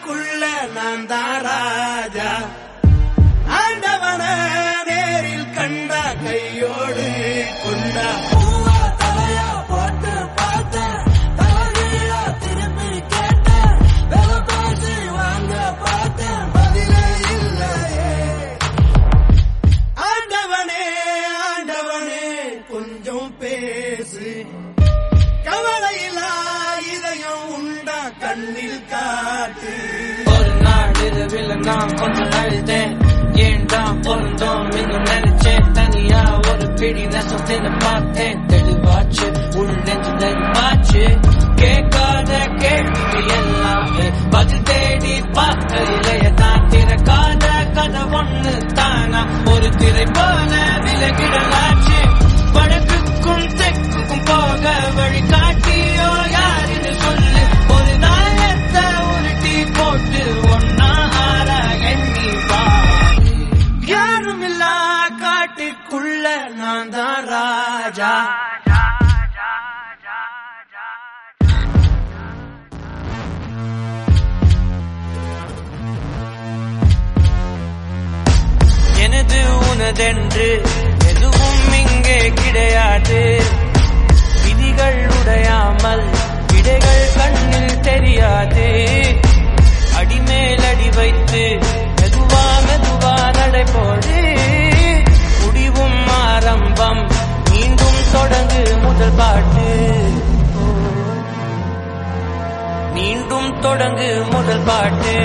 காட்டுக்குள்ள நான் தான் ராஜா. ஆண்டவன நேரில் கண்டா கையோடு கொண்டா பூவா தலையா போட்டு பார்த்த தலையா திரும்பி கேட்ட வெல பேசி வாங்க பார்த்த பதிலே இல்லையே. ஆண்டவனே ஆண்டவனே கொஞ்சம் பேசு, கவலையில்லா இதயம் உண்டா கண்ணில் காட்டு. ஒரு நாள் இரவில் நான் கொஞ்சம் அழுதேன், ஏண்டா பொருந்தோம் இன்னும் நினைச்சேன். தனியா ஒரு பிடி நெசத்தின்னு பார்த்தேன், தெளிவாச்சு உள் நெஞ்சு நெருப்பாச்சு. கேட்காத கேள்வி எல்லாமே பதில் தேடி பார்க்கையிலேய தான் திறக்காத கதை ஒண்ணு தானா ஒரு திரை போல விலகிடலாச்சு. வடக்குக்கும் தெற்குக்கும் போக வழி காட்டியோ யாருன்னு சொல்லு. ஒரு நாயத்தை உருட்டி போட்டு ஒன்னா ஆற எண்ணி வா. யாரும் இல்லா காட்டுக்குள்ள நான் தான் ராஜா. எனது உனதென்று எதுவும் இங்கே கிடையாது. விதிகள் உடையாமல் விடைகள் கண்ணில் தெரியாது. அடிமேல் அடி வைத்து மெதுவா மெதுவா நடைபோடு. முடிவும் ஆரம்பம் மீண்டும் தொடங்கு முதல் பாட்டு. மீண்டும் தொடங்கு முதல் பாட்டு.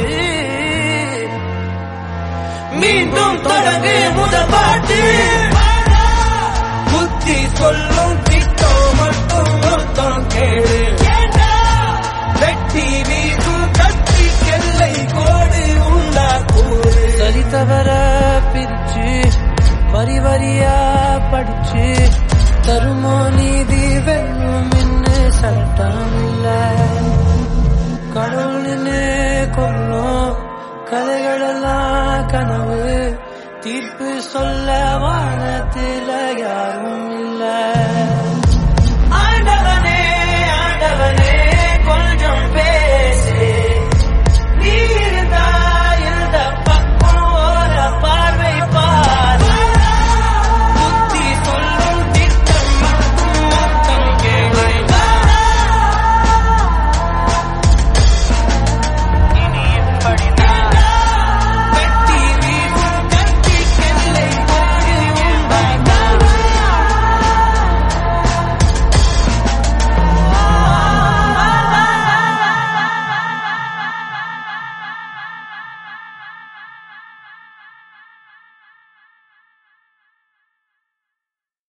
மீண்டும் தொடங்கு முதல் பாட்டு. புத்தி சொல்லும் திட்டம் மட்டும் ஒருத்தம் கேளு.